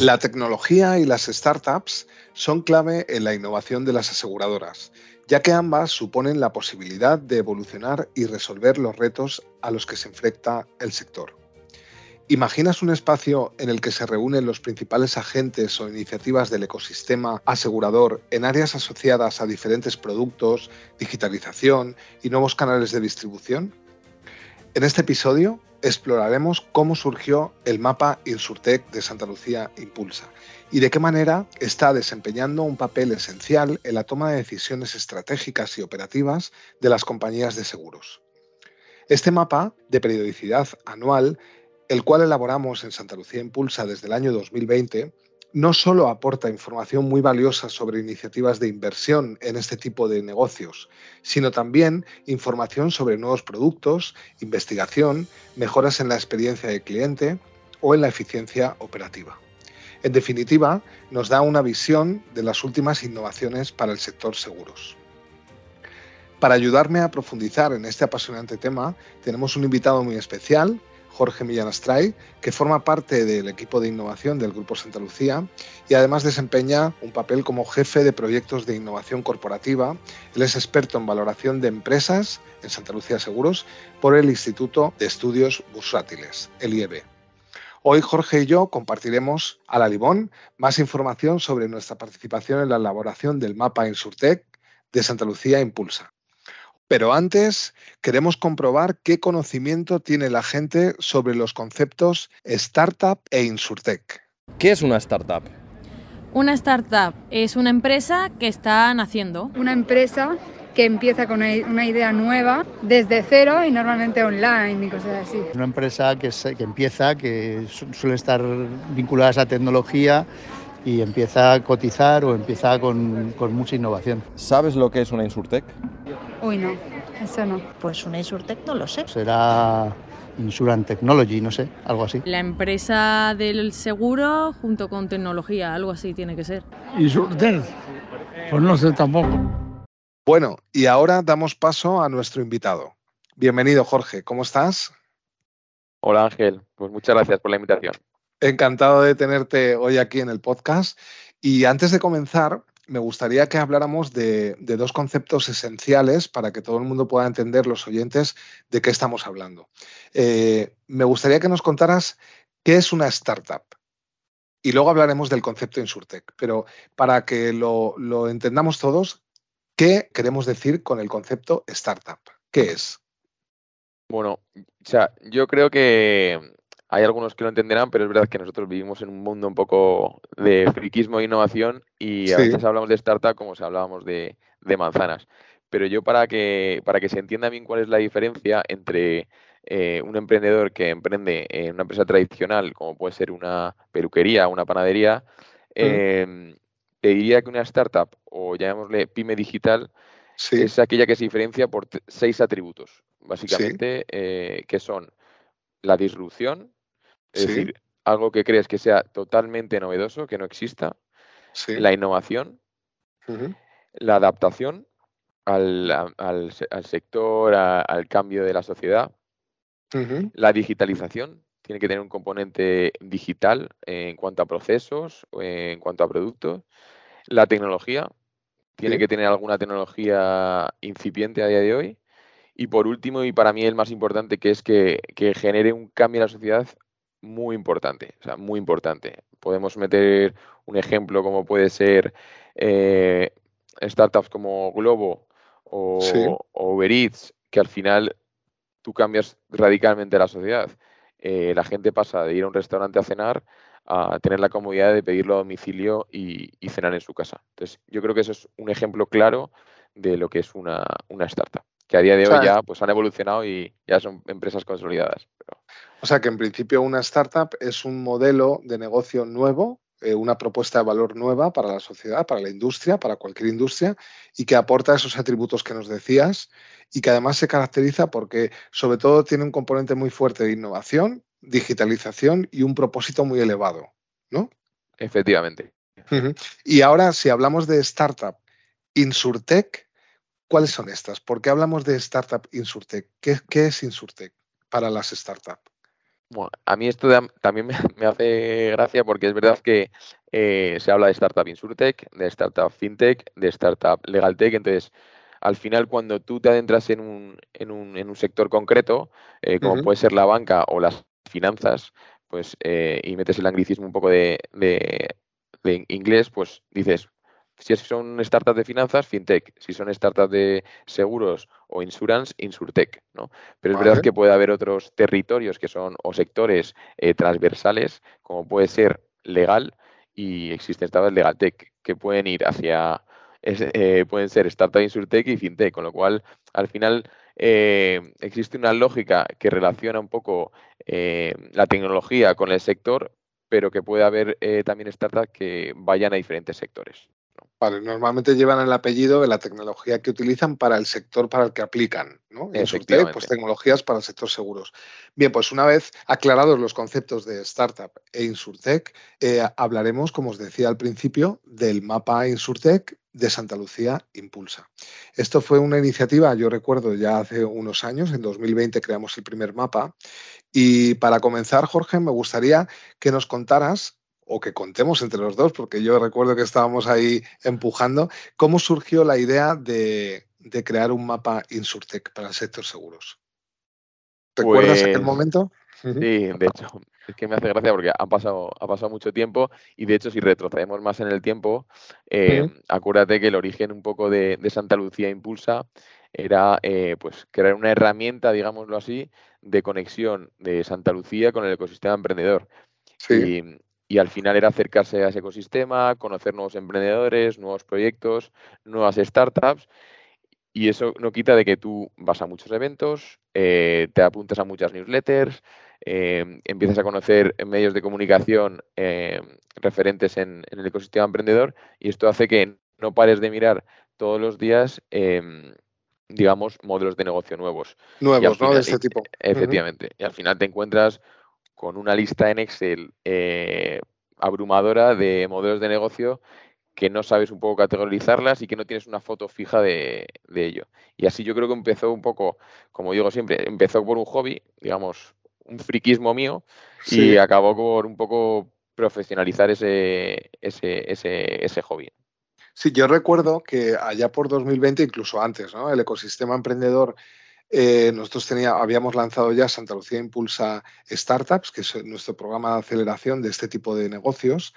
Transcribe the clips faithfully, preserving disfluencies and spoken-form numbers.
La tecnología y las startups son clave en la innovación de las aseguradoras, ya que ambas suponen la posibilidad de evolucionar y resolver los retos a los que se enfrenta el sector. ¿Imaginas un espacio en el que se reúnen los principales agentes o iniciativas del ecosistema asegurador en áreas asociadas a diferentes productos, digitalización y nuevos canales de distribución? En este episodio exploraremos cómo surgió el mapa Insurtech de Santa Lucía Impulsa y de qué manera está desempeñando un papel esencial en la toma de decisiones estratégicas y operativas de las compañías de seguros. Este mapa, de periodicidad anual, el cual elaboramos en Santa Lucía Impulsa desde el año dos mil veinte, no solo aporta información muy valiosa sobre iniciativas de inversión en este tipo de negocios, sino también información sobre nuevos productos, investigación, mejoras en la experiencia del cliente o en la eficiencia operativa. En definitiva, nos da una visión de las últimas innovaciones para el sector seguros. Para ayudarme a profundizar en este apasionante tema, tenemos un invitado muy especial, Jorge Millán Astray, que forma parte del equipo de innovación del Grupo Santa Lucía y además desempeña un papel como jefe de proyectos de innovación corporativa. Él es experto en valoración de empresas en Santa Lucía Seguros por el Instituto de Estudios Bursátiles, el I E B. Hoy Jorge y yo compartiremos a la limón más información sobre nuestra participación en la elaboración del mapa Insurtech de Santa Lucía Impulsa. Pero antes, queremos comprobar qué conocimiento tiene la gente sobre los conceptos Startup e Insurtech. ¿Qué es una startup? Una startup es una empresa que está naciendo. Una empresa que empieza con una idea nueva desde cero y normalmente online y cosas así. Una empresa que, se, que empieza, que suele estar vinculada a esa tecnología y empieza a cotizar o empieza con, con mucha innovación. ¿Sabes lo que es una Insurtech? Uy, no, eso no. Pues una Insurtech no lo sé. Será Insurance Technology, no sé, algo así. La empresa del seguro junto con tecnología, algo así tiene que ser. Insurtech, pues no sé tampoco. Bueno, y ahora damos paso a nuestro invitado. Bienvenido, Jorge, ¿cómo estás? Hola, Ángel, pues muchas gracias por la invitación. Encantado de tenerte hoy aquí en el podcast. Y antes de comenzar, me gustaría que habláramos de, de dos conceptos esenciales para que todo el mundo pueda entender, los oyentes, de qué estamos hablando. Eh, me gustaría que nos contaras qué es una startup y luego hablaremos del concepto Insurtech. Pero para que lo, lo entendamos todos, ¿qué queremos decir con el concepto startup? ¿Qué es? Bueno, o sea, yo creo que hay algunos que lo entenderán, pero es verdad que nosotros vivimos en un mundo un poco de friquismo e innovación y a Sí. veces hablamos de startup como si hablábamos de, de manzanas. Pero yo para que, para que se entienda bien cuál es la diferencia entre eh, un emprendedor que emprende en una empresa tradicional, como puede ser una peluquería, una panadería, eh, te diría que una startup, o llamémosle pyme digital, Sí. es aquella que se diferencia por t- seis atributos, básicamente, eh, que son la disrupción, es Sí. decir, algo que crees que sea totalmente novedoso, que no exista, Sí. la innovación, Ujú. la adaptación al, a- al se- al sector, a- al cambio de la sociedad, Ujú. la digitalización, tiene que tener un componente digital eh, en cuanto a procesos, o en cuanto a productos, la tecnología, tiene Sí. que tener alguna tecnología incipiente a día de hoy. Y por último, y para mí el más importante, que es que, que genere un cambio en la sociedad muy importante, o sea, muy importante. Podemos meter un ejemplo como puede ser eh, startups como Globo Sí. o, o Uber Eats, que al final tú cambias radicalmente la sociedad. Eh, la gente pasa de ir a un restaurante a cenar a tener la comodidad de pedirlo a domicilio y, y cenar en su casa. Entonces, yo creo que eso es un ejemplo claro de lo que es una, una startup, que a día de O hoy sea, ya pues, han evolucionado y ya son empresas consolidadas. Pero O sea que en principio una startup es un modelo de negocio nuevo, eh, una propuesta de valor nueva para la sociedad, para la industria, para cualquier industria, y que aporta esos atributos que nos decías y que además se caracteriza porque sobre todo tiene un componente muy fuerte de innovación, digitalización y un propósito muy elevado, ¿no? efectivamente. Ujú. Y ahora, si hablamos de startup Insurtech, ¿cuáles son estas? ¿Por qué hablamos de startup Insurtech? ¿Qué, qué es Insurtech para las startups? Bueno, a mí esto de- también me, me hace gracia porque es verdad que eh, se habla de startup insurtech, de startup fintech, de startup legaltech. Entonces, al final, cuando tú te adentras en un, en un, en un sector concreto, eh, como Ujú. puede ser la banca o las finanzas, pues eh, y metes el anglicismo un poco de, de- de inglés, pues dices, si son startups de finanzas, fintech; si son startups de seguros o insurance, insurtech, ¿no? Pero es verdad Vale. que puede haber otros territorios que son o sectores eh, transversales, como puede ser legal, y existen startups legaltech que pueden ir hacia, es- eh, pueden ser startup insurtech y fintech, con lo cual al final eh, existe una lógica que relaciona un poco eh, la tecnología con el sector, pero que puede haber eh, también startups que vayan a diferentes sectores, ¿no? Vale, normalmente llevan el apellido de la tecnología que utilizan para el sector para el que aplican, ¿no? Insurtech, pues Efectivamente. tecnologías para el sector seguros. Bien, pues una vez aclarados los conceptos de startup e Insurtech, eh, hablaremos, como os decía al principio, del mapa Insurtech de Santa Lucía Impulsa. Esto fue una iniciativa, yo recuerdo ya hace unos años, en dos mil veinte creamos el primer mapa. Y para comenzar, Jorge, me gustaría que nos contaras, o que contemos entre los dos, porque yo recuerdo que estábamos ahí empujando, cómo surgió la idea de, de crear un mapa Insurtech para el sector seguros. ¿Recuerdas aquel Pues momento? Ujú. sí, de hecho, es que me hace gracia porque ha pasado, ha pasado mucho tiempo y de hecho si retrocedemos más en el tiempo, eh, Ujú. acuérdate que el origen un poco de, de Santa Lucía Impulsa era eh, pues crear una herramienta, digámoslo así, de conexión de Santa Lucía con el ecosistema emprendedor. Sí, Y, y al final era acercarse a ese ecosistema, conocer nuevos emprendedores, nuevos proyectos, nuevas startups, y eso no quita de que tú vas a muchos eventos, eh, te apuntas a muchas newsletters, eh, empiezas a conocer medios de comunicación eh, referentes en, en el ecosistema emprendedor, y esto hace que no pares de mirar todos los días, em, digamos, modelos de negocio nuevos. Y al nuevos, ¿no? De final, y- este tipo. Ujú. efectivamente, y al final te encuentras con una lista en Excel eh, abrumadora de modelos de negocio que no sabes un poco categorizarlas y que no tienes una foto fija de, de ello. Y así yo creo que empezó un poco, como digo siempre, empezó por un hobby, digamos, un friquismo mío, y Sí. acabó por un poco profesionalizar ese, ese, ese, ese hobby. Sí, yo recuerdo que allá por dos mil veinte, incluso antes, ¿no? El ecosistema emprendedor. Eh, nosotros tenía, habíamos lanzado ya Santa Lucía Impulsa Startups, que es nuestro programa de aceleración de este tipo de negocios,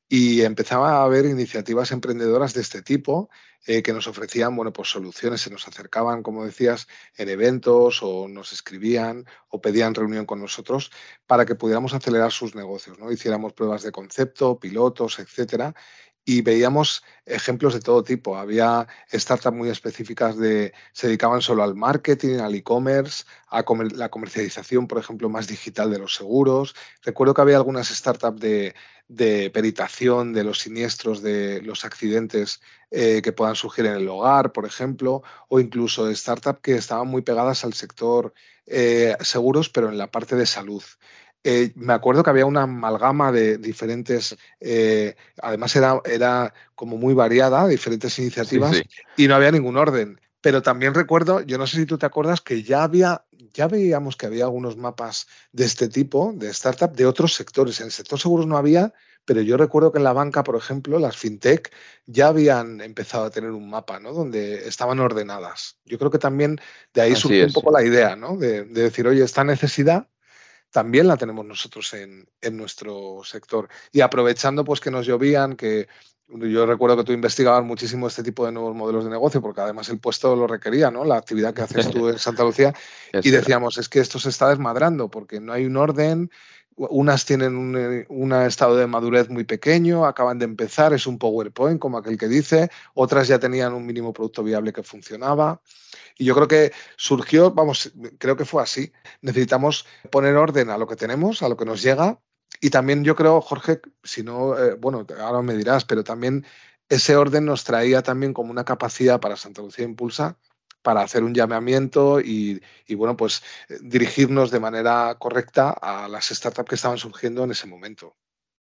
y empezaba a haber iniciativas emprendedoras de este tipo eh, que nos ofrecían, bueno, pues soluciones, se nos acercaban, como decías, en eventos o nos escribían o pedían reunión con nosotros para que pudiéramos acelerar sus negocios, ¿no? Hiciéramos pruebas de concepto, pilotos, etcétera. Y veíamos ejemplos de todo tipo. Había startups muy específicas de, se dedicaban solo al marketing, al e-commerce, a comer- la comercialización, por ejemplo, más digital de los seguros. Recuerdo que había algunas startups de, de peritación de los siniestros, de los accidentes eh, que puedan surgir en el hogar, por ejemplo, o incluso startups que estaban muy pegadas al sector eh, seguros, pero en la parte de salud. Eh, me acuerdo que había una amalgama de diferentes, eh, además era, era como muy variada, diferentes Sí, sí. iniciativas y no había ningún orden. Pero también recuerdo, yo no sé si tú te acuerdas, que ya había, ya veíamos que había algunos mapas de este tipo, de startup, de otros sectores. En el sector seguros no había, pero yo recuerdo que en la banca, por ejemplo, las fintech ya habían empezado a tener un mapa, ¿no? Donde estaban ordenadas. Yo creo que también de ahí Así surgió un es. poco la idea, ¿no? De, de decir, oye, esta necesidad también la tenemos nosotros en, en nuestro sector. Y aprovechando pues que nos llovían, que yo recuerdo que tú investigabas muchísimo este tipo de nuevos modelos de negocio, porque además el puesto lo requería, ¿no? La actividad que haces tú en Santa Lucía. Y Eso era. decíamos, es que esto se está desmadrando porque no hay un orden, unas tienen un eh, un estado de madurez muy pequeño, acaban de empezar, es un PowerPoint, como aquel que dice, otras ya tenían un mínimo producto viable que funcionaba. Y yo creo que surgió, vamos, creo que fue así. Necesitamos poner orden a lo que tenemos, a lo que nos llega. Y también yo creo, Jorge, si no, eh, bueno, ahora me dirás, pero también ese orden nos traía también como una capacidad para Santa Lucía Impulsa para hacer un llamamiento y, y, bueno, pues eh, dirigirnos de manera correcta a las startups que estaban surgiendo en ese momento.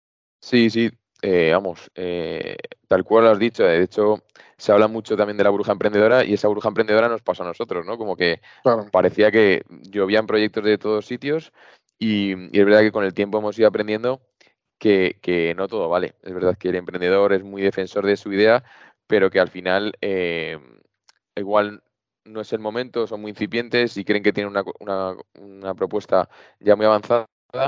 Sí, sí, eh, vamos, eh, tal cual lo has dicho. De hecho, se habla mucho también de la burbuja emprendedora y esa burbuja emprendedora nos pasa a nosotros, ¿no? Como que Claro. parecía que llovían proyectos de todos sitios Y, y es verdad que con el tiempo hemos ido aprendiendo que, que no todo vale. Es verdad que el emprendedor es muy defensor de su idea, pero que al final eh, igual no es el momento, son muy incipientes y creen que tienen una, una, una propuesta ya muy avanzada,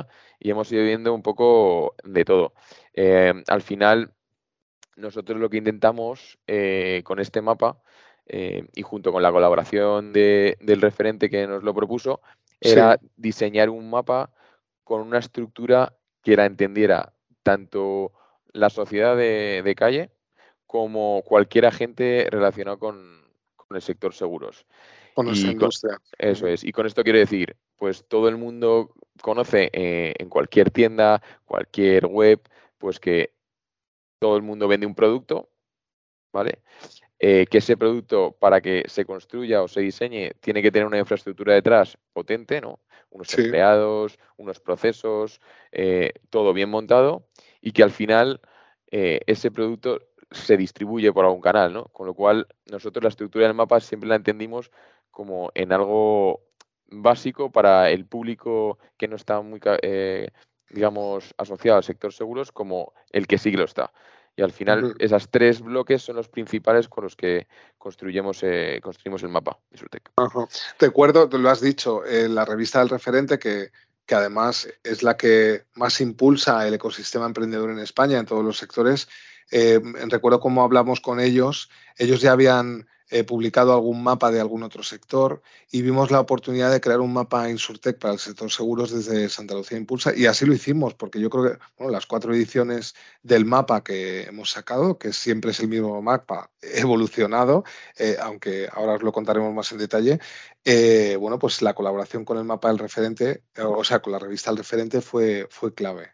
y hemos ido viendo un poco de todo. Eh, al final, nosotros lo que intentamos eh, con este mapa, eh, y junto con la colaboración de- del referente que nos lo propuso, Sí, era diseñar un mapa con una estructura que la entendiera tanto la sociedad de, de calle como cualquier agente relacionado con, con el sector seguros. con nuestra Y con, industria. eso Ujú. es. Y con esto quiero decir, pues todo el mundo conoce eh, en cualquier tienda, cualquier web, pues que todo el mundo vende un producto, ¿vale? Eh, que ese producto, para que se construya o se diseñe, tiene que tener una infraestructura detrás potente, ¿no? Unos Sí, empleados, unos procesos, eh, todo bien montado, y que al final eh, ese producto se distribuye por algún canal, ¿no? Con lo cual, nosotros la estructura del mapa siempre la entendimos como en algo básico para el público que no está muy, ca- eh, digamos, asociado al sector seguros, como el que sí que lo está. Y al final, ujú. esos tres bloques son los principales con los que construyemos, eh, construimos el mapa de Surtec. Ajá. Recuerdo, tú lo has dicho, en la revista del referente, que, que además es la que más impulsa el ecosistema emprendedor en España, en todos los sectores. Eh, recuerdo cómo hablamos con ellos. Ellos ya habían eh, publicado algún mapa de algún otro sector y vimos la oportunidad de crear un mapa Insurtech para el sector seguros desde Santa Lucía Impulsa, y así lo hicimos, porque yo creo que bueno, las cuatro ediciones del mapa que hemos sacado, que siempre es el mismo mapa evolucionado, eh, aunque ahora os lo contaremos más en detalle, eh, bueno, pues la colaboración con el mapa del referente, eh, o sea, con la revista del referente fue, fue clave.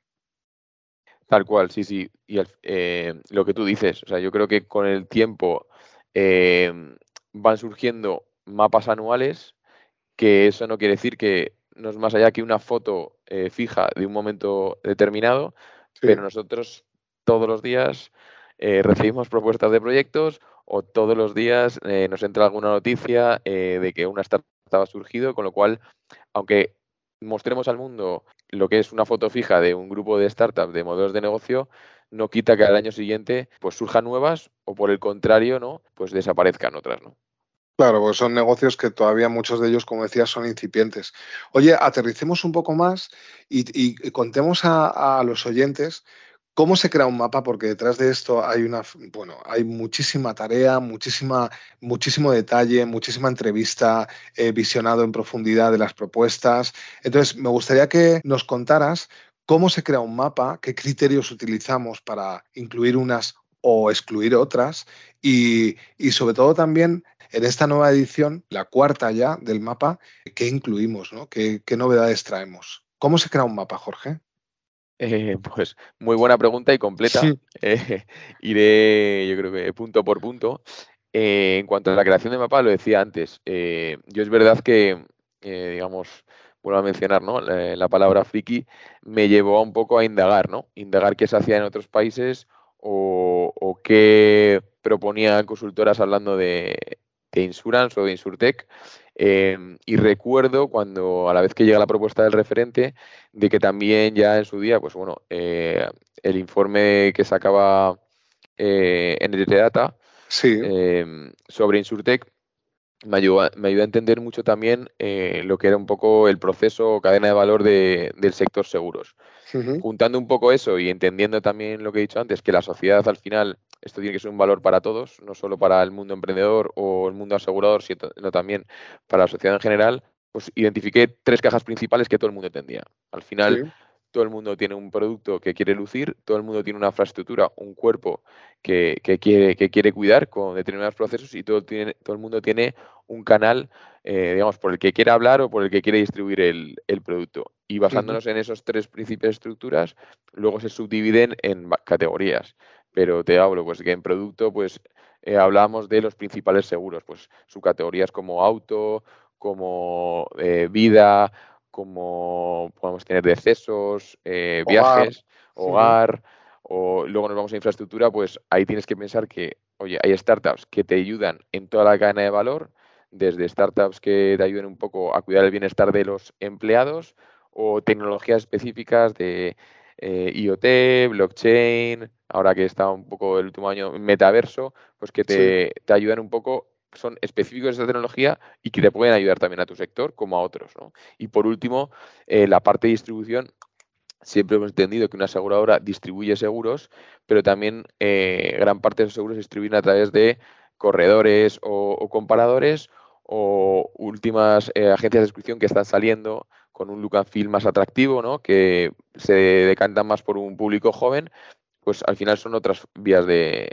Tal cual, sí, sí. Y al- eh, lo que tú dices, o sea, yo creo que con el tiempo eh, van surgiendo mapas anuales, que eso no quiere decir que no es más allá que una foto eh, fija de un momento determinado, pero Sí. nosotros todos los días eh, recibimos propuestas de proyectos, o todos los días eh, nos entra alguna noticia eh, de que una startup ha surgido, con lo cual, aunque mostremos al mundo lo que es una foto fija de un grupo de startups, de modelos de negocio, no quita que al año siguiente pues surjan nuevas, o por el contrario, ¿no? Pues desaparezcan otras, ¿no? Claro, pues son negocios que todavía muchos de ellos, como decías, son incipientes. Oye, aterricemos un poco más y, y- y contemos a, a los oyentes cómo se crea un mapa, porque detrás de esto hay una, bueno, hay muchísima tarea, muchísima, muchísimo detalle, muchísima entrevista, eh, visionado en profundidad de las propuestas. Entonces, me gustaría que nos contaras cómo se crea un mapa, qué criterios utilizamos para incluir unas o excluir otras, y, y sobre todo también en esta nueva edición, la cuarta ya del mapa, ¿qué incluimos, ¿no? ¿Qué, qué novedades traemos? ¿Cómo se crea un mapa, Jorge? Eh, pues muy buena pregunta y completa. Eh, iré, yo creo que punto por punto. Eh, en cuanto a la creación de mapa, lo decía antes. Eh, yo es verdad que, eh, digamos, vuelvo a mencionar, ¿no? La, la palabra friki me llevó a un poco a indagar, ¿no? Indagar qué se hacía en otros países, o, o qué proponían consultoras hablando de, de insurance o de insurtech. Eh, y recuerdo cuando, a la vez que llega la propuesta del referente, de que también ya en su día, pues bueno, eh, el informe que sacaba eh, N T T Data Sí. eh, sobre Insurtech me ayudó, a- me ayudó a entender mucho también eh, lo que era un poco el proceso o cadena de valor de- del sector seguros. Ujú. Juntando un poco eso y entendiendo también lo que he dicho antes, que la sociedad al final, esto tiene que ser un valor para todos, no solo para el mundo emprendedor o el mundo asegurador, sino también para la sociedad en general, pues identifiqué tres cajas principales que todo el mundo entendía. Al final, Sí. todo el mundo tiene un producto que quiere lucir, todo el mundo tiene una infraestructura, un cuerpo que, que quiere, que quiere cuidar con determinados procesos, y todo, tiene, todo el mundo tiene un canal, eh, digamos, por el que quiere hablar o por el que quiere distribuir el, el producto. Y Ujú. basándonos en esos tres principios de estructuras, luego se subdividen en va- categorías. Pero te hablo, pues que en producto, pues eh, hablamos de los principales seguros, pues subcategorías como auto, como eh, vida, como podemos tener decesos, eh, Hogar. viajes, Ujú. hogar, o luego nos vamos a infraestructura, pues ahí tienes que pensar que, oye, hay startups que te ayudan en toda la cadena de valor, desde startups que te ayuden un poco a cuidar el bienestar de los empleados, o tecnologías específicas de eh, IoT, blockchain, ahora que está un poco el último año metaverso, pues que Sí. te, te ayudan un poco, son específicos de esa tecnología y que te pueden ayudar también a tu sector como a otros, ¿no? Y por último, eh, la parte de distribución. Siempre hemos entendido que una aseguradora distribuye seguros, pero también eh, gran parte de esos seguros se distribuyen a través de corredores o, o comparadores o últimas eh, agencias de distribución que están saliendo con un look and feel más atractivo, ¿no? Que se decantan más por un público joven, pues al final son otras vías de,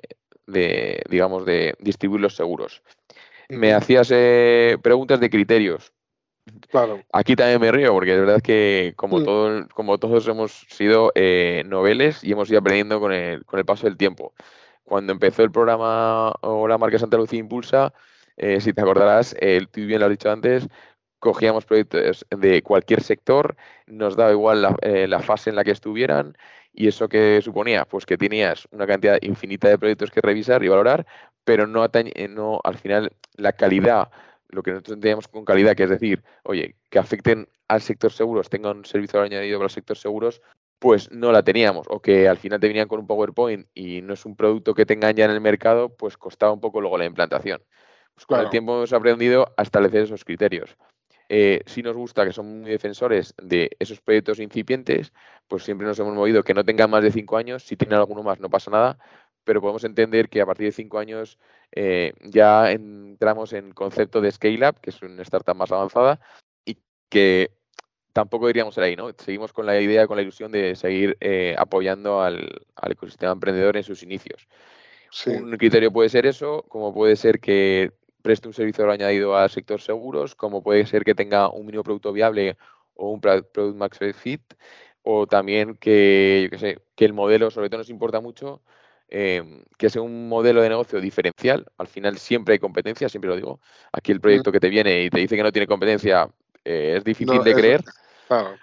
de, digamos, de distribuir los seguros. Me Ujú. hacías eh, preguntas de criterios. Claro. Aquí también me río porque es verdad que como, Mm. todo, como todos hemos sido eh, noveles y hemos ido aprendiendo con el, con el paso del tiempo. Cuando empezó el programa o la marca Santa Lucía Impulsa, eh, si te acordarás, eh, tú bien lo has dicho antes, cogíamos proyectos de cualquier sector, nos daba igual la, eh, la fase en la que estuvieran y eso que suponía, pues que tenías una cantidad infinita de proyectos que revisar y valorar, pero no, atañ- eh, no al final la calidad, lo que nosotros entendíamos con calidad, que es decir, oye, que afecten al sector seguros, tengan un servicio añadido para el sector seguros, pues no la teníamos. O que al final te venían con un PowerPoint y no es un producto que tengan ya en el mercado, pues costaba un poco luego la implantación. Pues con el Claro. tiempo hemos aprendido a establecer esos criterios. Eh, sí nos gusta que son muy defensores de esos proyectos incipientes, pues siempre nos hemos movido que no tengan más de cinco años, si tienen alguno más no pasa nada, pero podemos entender que a partir de cinco años eh, ya entramos en concepto de scale-up, que es una startup más avanzada, y que tampoco diríamos ser ahí, ¿no? Seguimos con la idea, con la ilusión de seguir eh, apoyando al, al ecosistema emprendedor en sus inicios. Sí. Un criterio puede ser eso, como puede ser que preste un servicio de valor añadido al sector seguros, como puede ser que tenga un mínimo producto viable o un pra- product market fit, o también que, yo qué sé, que el modelo, sobre todo nos importa mucho, eh, que sea un modelo de negocio diferencial. Al final siempre hay competencia, siempre lo digo. Aquí el Mm. proyecto que te viene y te dice que no tiene competencia eh, es difícil No, de es, creer. claro.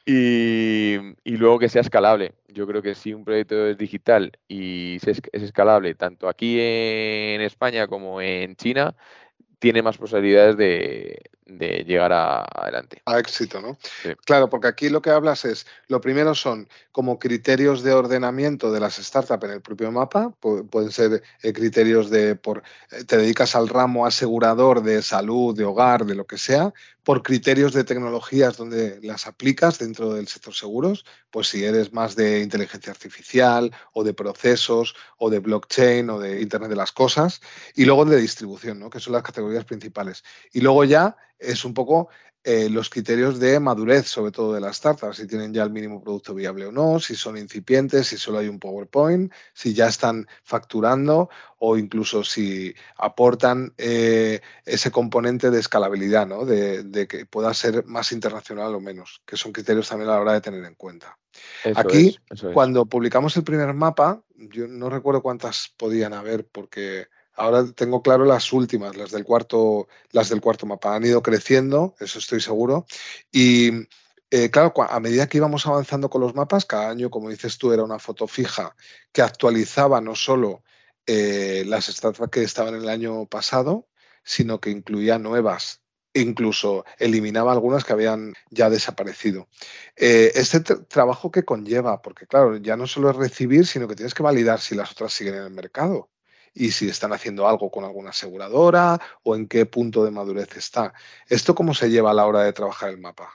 Y, y luego que sea escalable. Yo creo que si un proyecto es digital y es, es escalable tanto aquí en España como en China, tiene más posibilidades de, de llegar a, adelante. A éxito, ¿no? Sí. Claro, porque aquí lo que hablas es, lo primero son como criterios de ordenamiento de las startups en el propio mapa, pu- pueden ser eh, criterios de, por, eh, te dedicas al ramo asegurador de salud, de hogar, de lo que sea, por criterios de tecnologías donde las aplicas dentro del sector seguros, pues si eres más de inteligencia artificial o de procesos o de blockchain o de Internet de las cosas, y luego de distribución, ¿no? Que son las categorías principales. Y luego ya es un poco eh, los criterios de madurez, sobre todo de las startups, si tienen ya el mínimo producto viable o no, si son incipientes, si solo hay un PowerPoint, si ya están facturando o incluso si aportan eh, ese componente de escalabilidad, ¿no? de, de que pueda ser más internacional o menos, que son criterios también a la hora de tener en cuenta. Eso Aquí, es, eso es. cuando publicamos el primer mapa, yo no recuerdo cuántas podían haber, porque ahora tengo claro las últimas, las del cuarto, las del cuarto mapa. Han ido creciendo, eso estoy seguro. Y eh, claro, cua- a medida que íbamos avanzando con los mapas, cada año, como dices tú, era una foto fija que actualizaba no solo eh, las startups que estaban en el año pasado, sino que incluía nuevas. Incluso eliminaba algunas que habían ya desaparecido. Eh, este tra- trabajo que conlleva, porque claro, ya no solo es recibir, sino que tienes que validar si las otras siguen en el mercado y si están haciendo algo con alguna aseguradora o en qué punto de madurez está. ¿Esto cómo se lleva a la hora de trabajar el mapa?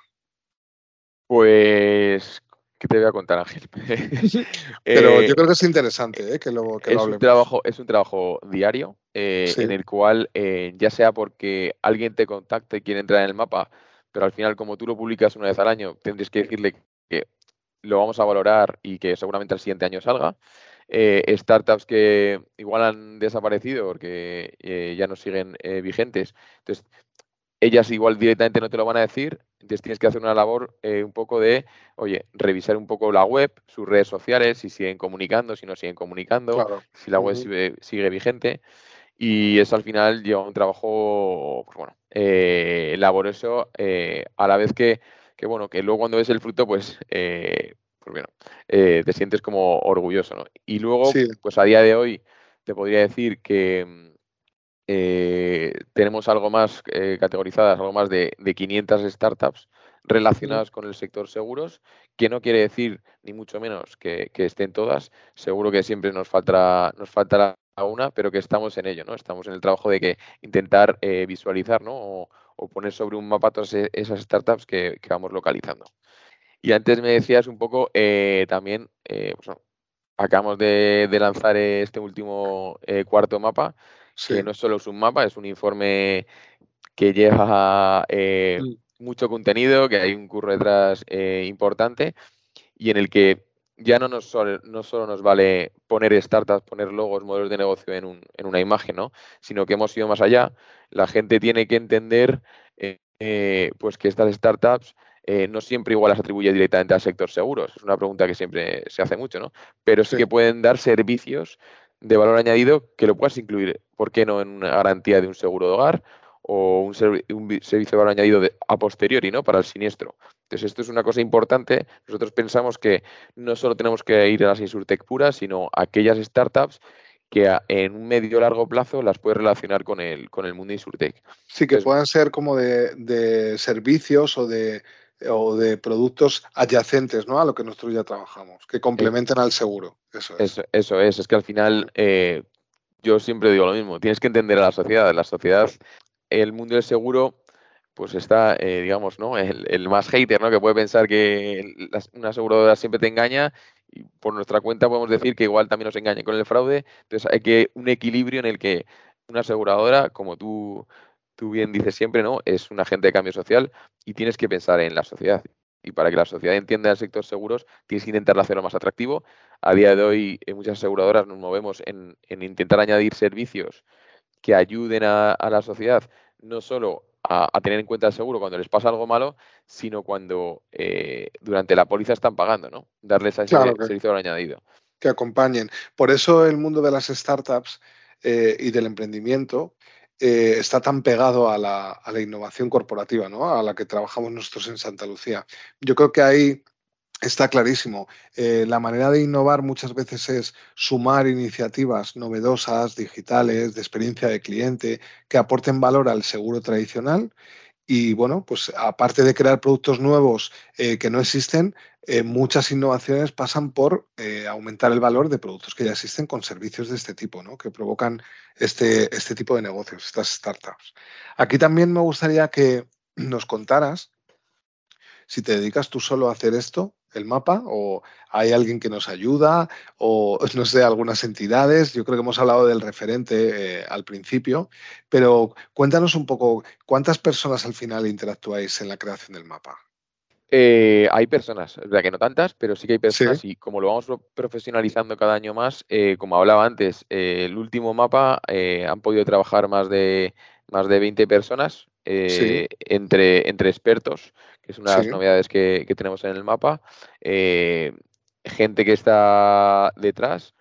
Pues, ¿qué te voy a contar, Ángel? Pero Eh, yo creo que es interesante, ¿eh? que lo, que lo es un hablemos. trabajo, es un trabajo diario eh, Sí, en el cual, eh, ya sea porque alguien te contacte y quiere entrar en el mapa, pero al final, como tú lo publicas una vez al año, tendrías que decirle que lo vamos a valorar y que seguramente al siguiente año salga. Eh, startups que igual han desaparecido porque eh, ya no siguen eh, vigentes. Entonces, ellas igual directamente no te lo van a decir, entonces tienes que hacer una labor eh, un poco de, oye, revisar un poco la web, sus redes sociales, si siguen comunicando, si no siguen comunicando, claro. si la web Ujú. sigue, sigue vigente. Y eso al final lleva un trabajo, pues bueno, eh, laborioso, eh, a la vez que, que, bueno, que luego cuando ves el fruto, pues, eh, pues bueno, eh, te sientes como orgulloso, ¿no? Y luego, Sí, pues a día de hoy, te podría decir que mm, eh, tenemos algo más eh, categorizadas, algo más de, de quinientas startups relacionadas con el sector seguros, que no quiere decir, ni mucho menos, que, que estén todas. Seguro que siempre nos faltará, nos faltará una, pero que estamos en ello, ¿no? Estamos en el trabajo de que intentar eh, visualizar, ¿no? O, o poner sobre un mapa todas e- esas startups que, que vamos localizando. Y antes me decías un poco eh, también, eh, pues, no, acabamos de, de lanzar este último eh, cuarto mapa, que Sí. no solo es un mapa, es un informe que lleva eh, Mm. mucho contenido, que hay un curro detrás eh, importante y en el que ya no nos solo, no solo nos vale poner startups, poner logos, modelos de negocio en, un, en una imagen, ¿no? Sino que hemos ido más allá. La gente tiene que entender eh, eh, pues que estas startups eh, no siempre igual las atribuye directamente al sector seguros. Es una pregunta que siempre se hace mucho, ¿no? Pero sí Sí. que pueden dar servicios de valor añadido que lo puedas incluir, ¿por qué no en una garantía de un seguro de hogar o un, servi- un vi- servicio de valor añadido de- a posteriori, ¿no? Para el siniestro. Entonces, esto es una cosa importante. Nosotros pensamos que no solo tenemos que ir a las insurtech puras, sino a aquellas startups que a- en un medio o largo plazo las puedes relacionar con el, con el mundo insurtech. Sí, que Entonces, puedan ser como de, de servicios o de, o de productos adyacentes, ¿no? A lo que nosotros ya trabajamos, que eh, complementen al seguro. Eso es. eso, eso es, es que al final Ujú. eh, yo siempre digo lo mismo, tienes que entender a la sociedad. La sociedad, el mundo del seguro, pues está, eh, digamos, ¿no? El, el más hater, ¿no? Que puede pensar que las- una aseguradora siempre te engaña y por nuestra cuenta podemos decir que igual también nos engaña con el fraude. Entonces hay que un equilibrio en el que una aseguradora, como tú, tú bien dices siempre, ¿no? Es un agente de cambio social y tienes que pensar en la sociedad. Y para que la sociedad entienda el sector seguros, tienes que intentar hacerlo más atractivo. A día de hoy, en muchas aseguradoras nos movemos en, en intentar añadir servicios que ayuden a, a la sociedad no solo a, a tener en cuenta el seguro cuando les pasa algo malo, sino cuando eh, durante la póliza están pagando, ¿no? Darles a ese Claro que, servicio de valor añadido. que acompañen. Por eso el mundo de las startups eh, y del emprendimiento eh, está tan pegado a la, a la innovación corporativa, ¿no? A la que trabajamos nosotros en Santa Lucía. Yo creo que ahí está clarísimo. Eh, la manera de innovar muchas veces es sumar iniciativas novedosas, digitales, de experiencia de cliente, que aporten valor al seguro tradicional. Y bueno, pues aparte de crear productos nuevos eh, que no existen, eh, muchas innovaciones pasan por eh, aumentar el valor de productos que ya existen con servicios de este tipo, ¿no? Que provocan este, este tipo de negocios, estas startups. Aquí también me gustaría que nos contaras si te dedicas tú solo a hacer esto, el mapa, o hay alguien que nos ayuda, o no sé, algunas entidades. Yo creo que hemos hablado del referente eh, al principio, pero cuéntanos un poco, ¿cuántas personas al final interactuáis en la creación del mapa? Eh, hay personas, es verdad que no tantas, pero sí que hay Sí, personas y como lo vamos pro- profesionalizando cada año más, eh, como hablaba antes, eh, el último mapa eh, han podido trabajar más de, más de veinte personas sí, eh, entre, entre expertos, que es una de las sí, novedades que, que tenemos en el mapa, eh, gente que está detrás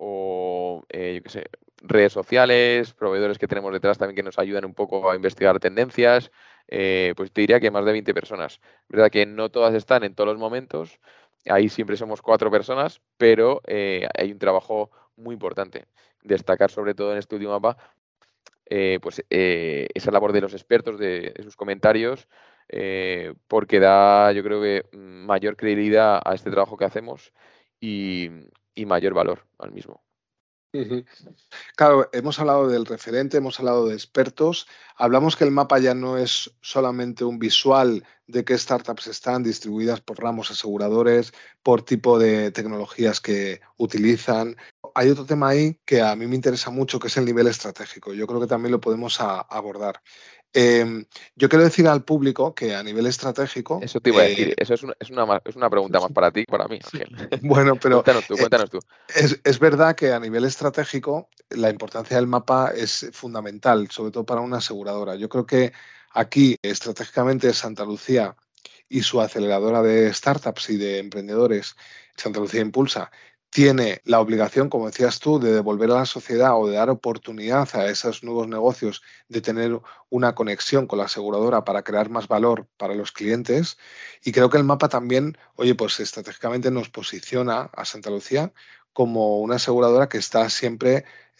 o, eh, yo qué sé, redes sociales, proveedores que tenemos detrás también que nos ayudan un poco a investigar tendencias, eh, pues te diría que más de veinte personas. Verdad que no todas están en todos los momentos, ahí siempre somos cuatro personas, pero eh, hay un trabajo muy importante. Destacar sobre todo en este último mapa, eh, pues eh, esa labor de los expertos, de, de sus comentarios, eh, porque da, yo creo que mm, mayor credibilidad a este trabajo que hacemos y, y mayor valor al mismo. ujú. Claro, hemos hablado del referente, hemos hablado de expertos, hablamos que el mapa ya no es solamente un visual de qué startups están distribuidas por ramos aseguradores, por tipo de tecnologías que utilizan. Hay otro tema ahí que a mí me interesa mucho, que es el nivel estratégico. Yo creo que también lo podemos a- abordar. Em, yo quiero decir al público que a nivel estratégico, Eso te iba a decir, eh, eso es una, es una, ma- es una pregunta más para ti que para mí, Ángel. bueno, pero Cuéntanos tú, eh, cuéntanos tú. es, es verdad que a nivel estratégico la importancia del mapa es fundamental, sobre todo para una aseguradora. Yo creo que aquí estratégicamente Santa Lucía y su aceleradora de startups y de emprendedores, Santa Lucía Impulsa, tiene la obligación, como decías tú, de devolver a la sociedad o de dar oportunidad a esos nuevos negocios de tener una conexión con la aseguradora para crear más valor para los clientes. Y creo que el mapa también, oye, pues estratégicamente nos posiciona a Santa Lucía como una aseguradora que está siempre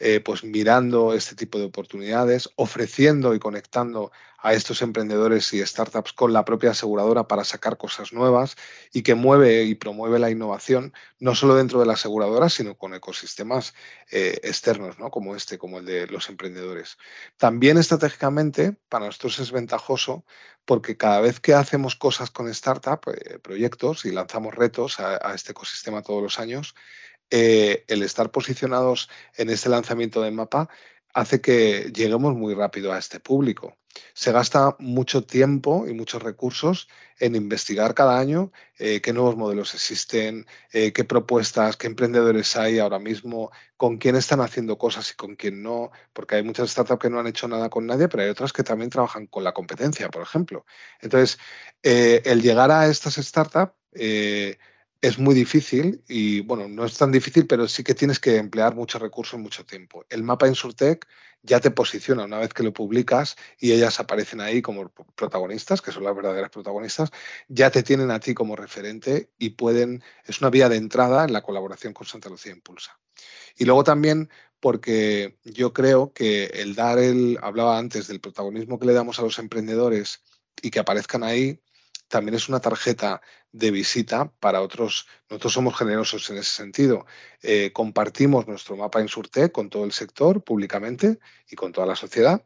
eh, pues mirando este tipo de oportunidades, ofreciendo y conectando a estos emprendedores y startups con la propia aseguradora para sacar cosas nuevas y que mueve y promueve la innovación, no solo dentro de la aseguradora, sino con ecosistemas eh, externos, ¿no? Como este, como el de los emprendedores. También estratégicamente para nosotros es ventajoso porque cada vez que hacemos cosas con startup, eh, proyectos y lanzamos retos a, a este ecosistema todos los años, eh, el estar posicionados en este lanzamiento del mapa hace que lleguemos muy rápido a este público. Se gasta mucho tiempo y muchos recursos en investigar cada año eh, qué nuevos modelos existen, eh, qué propuestas, qué emprendedores hay ahora mismo, con quién están haciendo cosas y con quién no, porque hay muchas startups que no han hecho nada con nadie, pero hay otras que también trabajan con la competencia, por ejemplo. Entonces, eh, el llegar a estas startups eh, es muy difícil y, bueno, no es tan difícil, pero sí que tienes que emplear mucho recurso y mucho tiempo. El mapa Insurtech ya te posiciona una vez que lo publicas y ellas aparecen ahí como protagonistas, que son las verdaderas protagonistas, ya te tienen a ti como referente y pueden, es una vía de entrada en la colaboración con Santa Lucía Impulsa. Y luego también porque yo creo que el dar el, hablaba antes del protagonismo que le damos a los emprendedores y que aparezcan ahí, también es una tarjeta de visita para otros. Nosotros somos generosos en ese sentido. Eh, compartimos nuestro mapa Insurtech con todo el sector públicamente y con toda la sociedad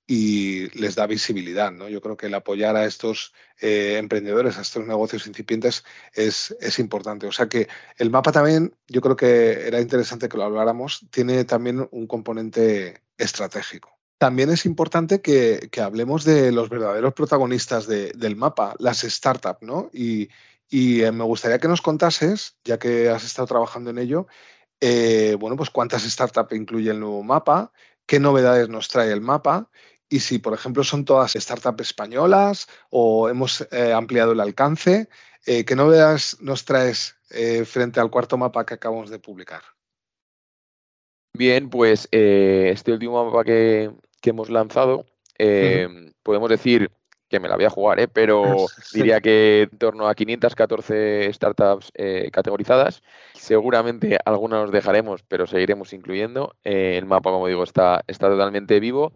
y les da visibilidad, ¿no? Yo creo que el apoyar a estos eh, emprendedores, a estos negocios incipientes es, es importante. O sea que el mapa también, yo creo que era interesante que lo habláramos, tiene también un componente estratégico. También es importante que, que hablemos de los verdaderos protagonistas de, del mapa, las startups, ¿no? Y, y eh, me gustaría que nos contases, ya que has estado trabajando en ello, eh, bueno, pues cuántas startups incluye el nuevo mapa, qué novedades nos trae el mapa y si, por ejemplo, son todas startups españolas o hemos eh, ampliado el alcance, eh, qué novedades nos traes eh, frente al cuarto mapa que acabamos de publicar. Bien, pues eh, este último mapa que, que hemos lanzado, eh, uh-huh. podemos decir que me la voy a jugar, ¿eh? Pero diría que en torno a quinientas catorce startups eh, categorizadas. Seguramente algunas nos dejaremos, pero seguiremos incluyendo. Eh, el mapa, como digo, está, está totalmente vivo.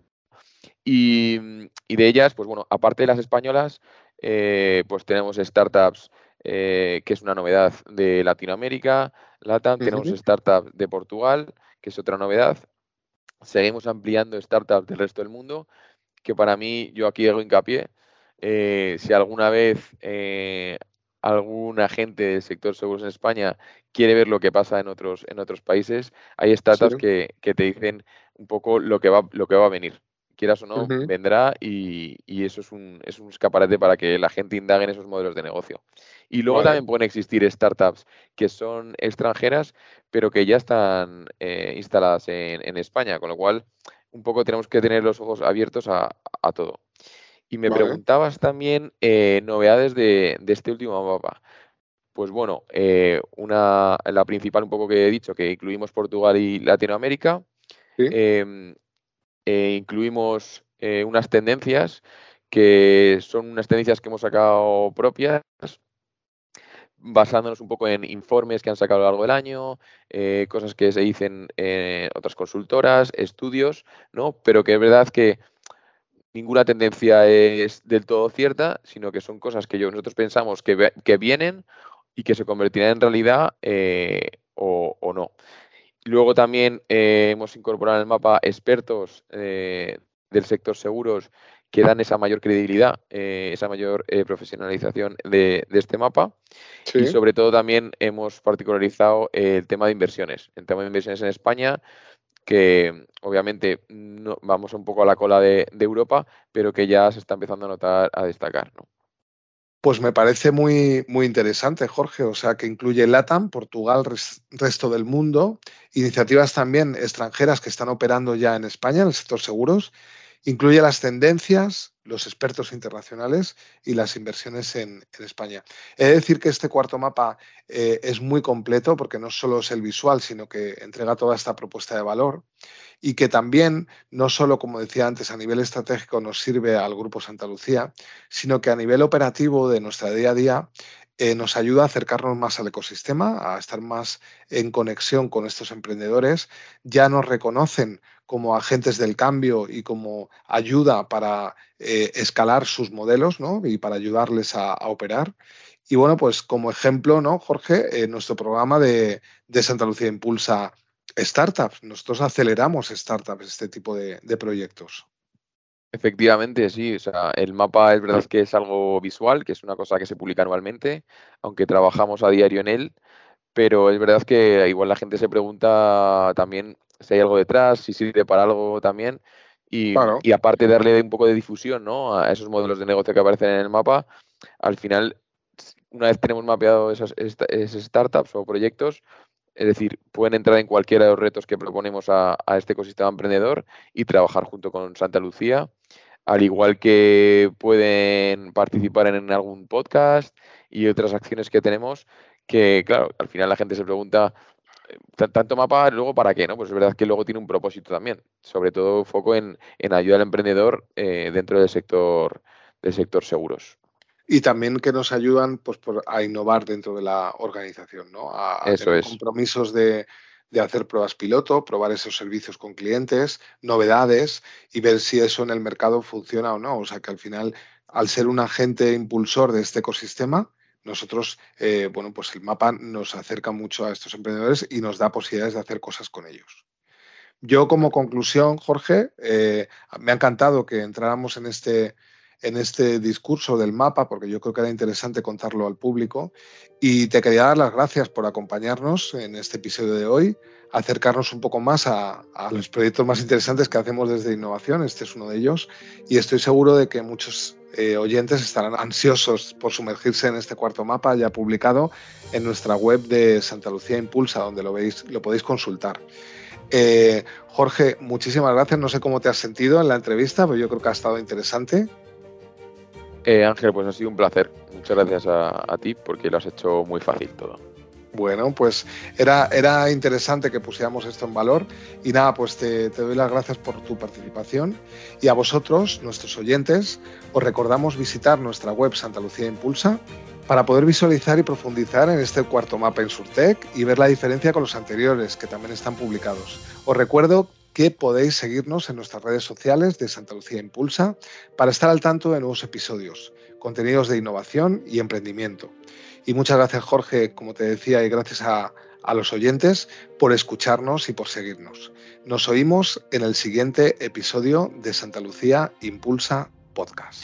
Y, y de ellas, pues bueno, aparte de las españolas, eh, pues tenemos startups, eh, que es una novedad de Latinoamérica, LATAM, uh-huh. tenemos startups de Portugal, que es otra novedad. Seguimos ampliando startups del resto del mundo, que para mí, yo aquí hago hincapié, eh, si alguna vez eh, algún agente del sector seguros en España quiere ver lo que pasa en otros, en otros países, hay startups sí. que, que te dicen un poco lo que va, lo que va a venir. Quieras o no, uh-huh. vendrá y, y eso es un, es un escaparate para que la gente indague en esos modelos de negocio. Y luego vale. también pueden existir startups que son extranjeras, pero que ya están eh, instaladas en, en España, con lo cual un poco tenemos que tener los ojos abiertos a, a todo. Y me vale. preguntabas también eh, novedades de, de este último mapa. Pues bueno, eh, una, la principal un poco que he dicho, que incluimos Portugal y Latinoamérica. ¿Sí? Eh, Eh, incluimos eh, unas tendencias que son unas tendencias que hemos sacado propias, basándonos un poco en informes que han sacado a lo largo del año, eh, cosas que se dicen en otras consultoras, estudios, ¿no? Pero que es verdad que ninguna tendencia es del todo cierta, sino que son cosas que yo, nosotros pensamos que, que vienen y que se convertirán en realidad eh, o, o no. Luego también eh, hemos incorporado en el mapa expertos eh, del sector seguros que dan esa mayor credibilidad, eh, esa mayor eh, profesionalización de, de este mapa. Sí. Y sobre todo también hemos particularizado eh, el tema de inversiones. El tema de inversiones en España, que obviamente no, vamos un poco a la cola de, de Europa, pero que ya se está empezando a notar, a destacar, ¿no? Pues me parece muy, muy interesante, Jorge. O sea, que incluye LATAM, Portugal, res, resto del mundo, iniciativas también extranjeras que están operando ya en España, en el sector seguros. Incluye las tendencias, los expertos internacionales y las inversiones en, en España. He de decir que este cuarto mapa eh, es muy completo porque no solo es el visual, sino que entrega toda esta propuesta de valor y que también, no solo, como decía antes, a nivel estratégico nos sirve al Grupo Santa Lucía, sino que a nivel operativo de nuestra día a día eh, nos ayuda a acercarnos más al ecosistema, a estar más en conexión con estos emprendedores. Ya nos reconocen como agentes del cambio y como ayuda para eh, escalar sus modelos, ¿no? Y para ayudarles a, a operar. Y bueno, pues como ejemplo, ¿no, Jorge? Eh, nuestro programa de, de Santa Lucía Impulsa Startups. Nosotros aceleramos startups, este tipo de, de proyectos. Efectivamente, sí. O sea, el mapa es verdad que es algo visual, que es una cosa que se publica anualmente, aunque trabajamos a diario en él, pero es verdad que igual la gente se pregunta también si hay algo detrás, si sirve para algo también. Y, Claro. y aparte de darle un poco de difusión, ¿no?, a esos modelos de negocio que aparecen en el mapa, al final, una vez tenemos mapeado esas, esta- esas startups o proyectos, es decir, pueden entrar en cualquiera de los retos que proponemos a, a este ecosistema emprendedor y trabajar junto con Santa Lucía, al igual que pueden participar en algún podcast y otras acciones que tenemos, que claro, al final la gente se pregunta, eh, "Tan- tanto mapa, luego para qué", ¿no? Pues es verdad que luego tiene un propósito también, sobre todo foco en, en ayuda al emprendedor eh, dentro del sector, del sector seguros. Y también que nos ayudan pues, por- a innovar dentro de la organización, ¿no? A, a Eso tener es. compromisos de, de hacer pruebas piloto, probar esos servicios con clientes, novedades y ver si eso en el mercado funciona o no. O sea que al final, al ser un agente impulsor de este ecosistema, nosotros, eh, bueno, pues el mapa nos acerca mucho a estos emprendedores y nos da posibilidades de hacer cosas con ellos. Yo, como conclusión, Jorge, eh, me ha encantado que entráramos en este, en este discurso del mapa, porque yo creo que era interesante contarlo al público. Y te quería dar las gracias por acompañarnos en este episodio de hoy, acercarnos un poco más a, a los proyectos más interesantes que hacemos desde Innovación. Este es uno de ellos. Y estoy seguro de que muchos eh, oyentes estarán ansiosos por sumergirse en este cuarto mapa ya publicado en nuestra web de Santa Lucía Impulsa, donde lo, veis, lo podéis consultar. Eh, Jorge, muchísimas gracias. No sé cómo te has sentido en la entrevista, pero yo creo que ha estado interesante. Eh, Ángel, pues ha sido un placer. Muchas gracias a, a ti porque lo has hecho muy fácil todo. Bueno, pues era, era interesante que pusiéramos esto en valor y nada, pues te, te doy las gracias por tu participación y a vosotros, nuestros oyentes, os recordamos visitar nuestra web Santa Lucía Impulsa para poder visualizar y profundizar en este cuarto mapa Insurtech y ver la diferencia con los anteriores que también están publicados. Os recuerdo que podéis seguirnos en nuestras redes sociales de Santa Lucía Impulsa para estar al tanto de nuevos episodios, contenidos de innovación y emprendimiento. Y muchas gracias, Jorge, como te decía, y gracias a, a los oyentes por escucharnos y por seguirnos. Nos oímos en el siguiente episodio de Santa Lucía Impulsa Podcast.